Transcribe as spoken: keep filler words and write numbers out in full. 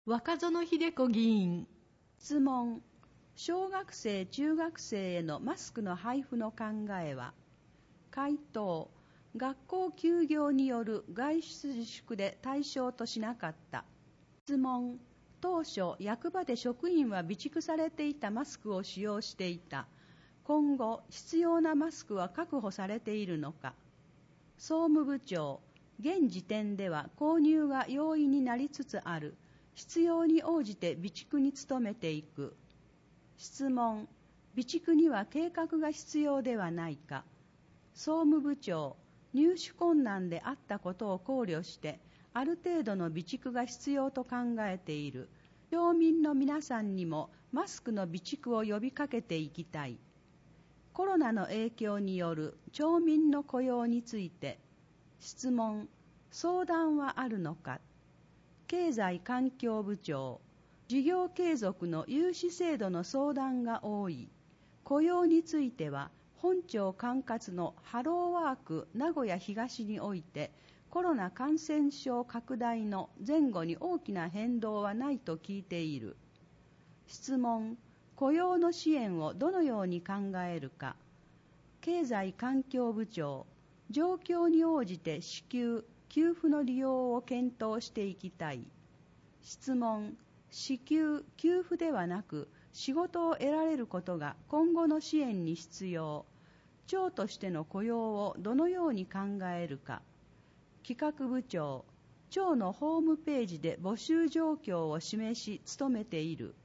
若園秀子議員。 質問。小学生・中学生へのマスクの配布の考えは？回答。学校休業による外出自粛で対象としなかった。質問。当初、役場で職員は備蓄されていたマスクを使用していた。今後、必要なマスクは確保されているのか？総務部長。現時点では購入が容易になりつつある。必要に応じて備蓄に努めていく。質問。備蓄には計画が必要ではないか？総務部長。入手困難であったことを考慮して、ある程度の備蓄が必要と考えている。町民の皆さんにもマスクの備蓄を呼びかけていきたい。コロナの影響による町民の雇用について。質問。相談はあるのか？経済環境部長。事業継続の融資制度の相談が多い。雇用については、本庁管轄のハローワーク名古屋東において、コロナ感染症拡大の前後に大きな変動はないと聞いている。質問。雇用の支援をどのように考えるか？経済環境部長。状況に応じて支給、給付の利用を検討していきたい。質問。支給、給付ではなく、仕事を得られることが今後の支援に必要。町としての雇用をどのように考えるか？企画部長。町のホームページで募集状況を示し、努めている。